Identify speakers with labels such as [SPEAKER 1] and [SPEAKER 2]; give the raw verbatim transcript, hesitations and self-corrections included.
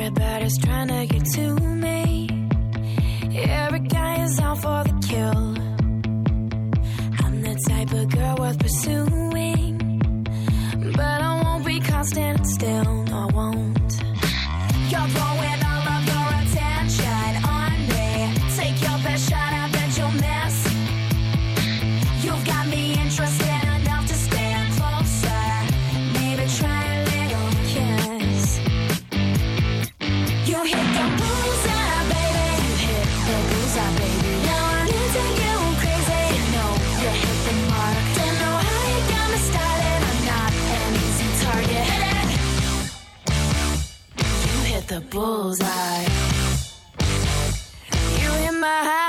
[SPEAKER 1] Everybody's trying to get to me. Every guy is out for the kill. I'm the type of girl worth pursuing, but I won't be caught standing still. No, I won't. You're throwing all of your attention on me. Take your best shot, I bet you'll miss. You've got me interested enough to stand closer. Maybe try a little kiss. You hit the bullseye, baby. You hit the bullseye, baby. Now I'm into you crazy. You know you hit the mark. Don't know how you got me started. I'm not an easy target. You hit the bullseye. You hit my